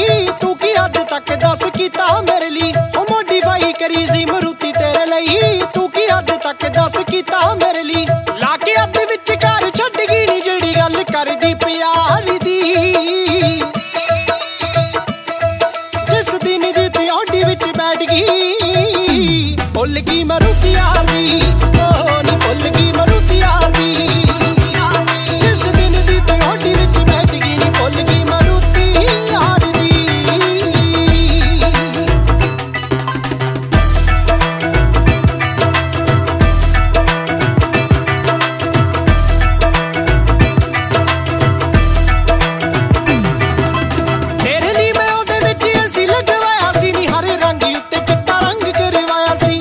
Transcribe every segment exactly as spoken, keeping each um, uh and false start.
ਲਈ ਤੂੰ ਕੀ ਅੱਜ ਤੱਕ ਦੱਸ ਕੀਤਾ ਮੇਰੇ ਲਈ ਹੋ ਮੋਡੀਫਾਈ ਕਰੀ ਸੀ ਮਰੂਤੀ ਤੇਰੇ ਲਈ ਤੂੰ ਕੀ ਅੱਜ ਤੱਕ ਦੱਸ ਕੀਤਾ ਮੇਰੇ ਲਈ ਲਾ ਕੇ ਅੱਧ ਵਿੱਚ ਘਰ ਛੱਡ ਗਈ ਨੀ ਜਿਹੜੀ ਗੱਲ ਕਰਦੀ ਪਿਆਰ ਦੀ ਜਿਸ ਦਿਨ ਦੀ ਤੇ ਆਡੀ ਵਿੱਚ ਬੈਠ ਗਈ ਭੁੱਲ ਗਈ ਮਰੂਤੀ ਯਾਰ ਦੀ ਓ ਨੀ ਭੁੱਲ ਗਈ ਮਰੂਤੀ ਯਾਰ ਦੀ ਜਿਸ ਦਿਨ ਦੀ ਤੇ ਆਡੀ ਵਿੱਚ ਬੈਠ ਗਈ ਨੀ ਭੁੱਲ ਗਈ ਮਰੂਤੀ ਯਾਰ ਦੀ ਤੇਰੇ ਲਈ ਮੈਂ ਉਹਦੇ ਵਿੱਚ ਏਸੀ ਲਗਵਾਇਆ ਸੀ ਨੀ ਹਰੇ ਰੰਗ ਉੱਤੇ ਚਿੱਟਾ ਰੰਗ ਕਰਵਾਇਆ ਸੀ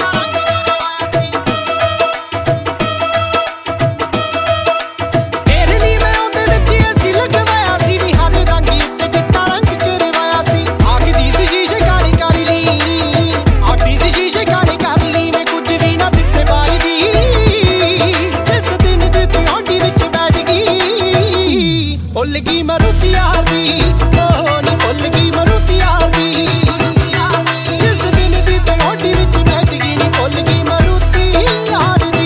ਤੇਰੇ ਲਈ ਮੈਂ ਉਹਦੇ ਵਿੱਚ ਏਸੀ ਲਗਵਾਇਆ ਸੀ ਨੀ ਹਰੇ ਰੰਗ ਉੱਤੇ ਚਿੱਟਾ ਰੰਗ ਕਰਵਾਇਆ ਸੀ ਆਖਦੀ ਸੀ ਸ਼ੀਸ਼ੇ ਕਾਲੀ ਕਰ ਲਈ ਆਖਦੀ ਸੀ ਸ਼ੀਸ਼ੇ ਕਾਲੀ ਕਰ ਲਈ ਮੈਂ ਕੁਝ ਵੀ ਨਾ ਦਿਸੇ ਬਾਈ ਦੀ ਜਿਸ ਦਿਨ ਦੀ ਤੂੰ ਆਡੀ ਵਿੱਚ ਬੈਠ ਗਈ ਭੁੱਲ ਗਈ ਮਰੂਤੀ ਯਾਰ ਦੀ ਓ ਨੀ ਭੁੱਲ ਗਈ ਮਰੂਤੀ ਯਾਰ ਦੀ ਜਿਸ ਦਿਨ ਦੀ ਤੂੰ ਆਡੀ ਵਿੱਚ ਬੈਠ ਗਈ ਨੀ ਭੁੱਲ ਗਈ ਮਰੂਤੀ ਯਾਰ ਦੀ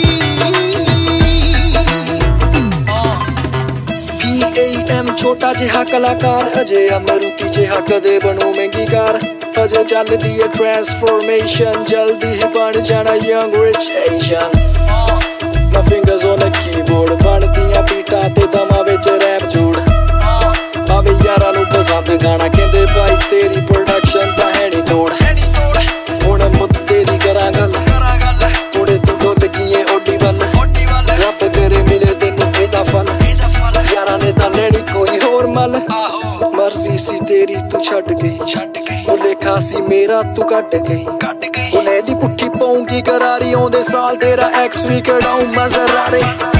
ਪੀ ਏ ਐਮ ਛੋਟਾ ਜਿਹਾ ਕਲਾਕਾਰ ਅਜੇ ਅਮਰੂਤੀ ਜਿਹਾ ਕਦੇ ਬਣੂ ਮਹਿੰਗੀ ਕਾਰ ਅਜੇ ਚੱਲਦੀ ਏ ਟ੍ਰਾਂਸਫੋਰਮੇਸ਼ਨ ਜਲਦੀ ਹੀ ਬਣ ਜਾਣਾ young rich Asian My fingers on the keyboard ਬਣਦੀਆਂ ਬੀਟਾਂ ਤੇ ਦਮਾਂ ਵਿੱਚ ਰੈਪ ਜੋੜ ਆਵੇ ਯਾਰਾਂ ਨੂੰ ਪਸੰਦ ਗਾਣਾ ਕਹਿੰਦੇ ਭਾਈ ਤੇਰੀ ਪ੍ਰੋਡਕਸ਼ਨ ਤਾਂ ਹੈ ਨੀ ਤੋੜ ਹੁਣ ਮੁੱਦੇ ਦੀ ਕਰਾਂ ਗੱਲ ਥੋੜੇ ਤੂੰ ਡੁੱਲ ਗਈਏ ਓਡੀ ਵੱਲ ਰੱਬ ਕਰੇ ਮਿਲੇ ਤੈਨੂੰ ਇਹਦਾ ਫਲ ਯਾਰਾਂ ਨੇ ਤਾਂ ਲੈਣੀ ਕੋਈ ਹੋਰ ਮਲ ਮਰਜ਼ੀ ਸੀ ਤੇਰੀ ਤੂੰ ਛੱਡ ਗਈ ਉਹ ਲੇਖਾ ਸੀ ਮੇਰਾ ਤੂੰ ਕੱਟ ਗਈ ਉਹਨੇ ਦੀ ਪੁੱਠੀ ਪਾਉਂਗੀ ਕਰਾਰੀ ਆਉਂਦੇ ਸਾਲ ਤੇਰਾ ਐਕਸ ਵੀ ਕਢਾਉਂ ਮਜ਼ਰਾਰੇ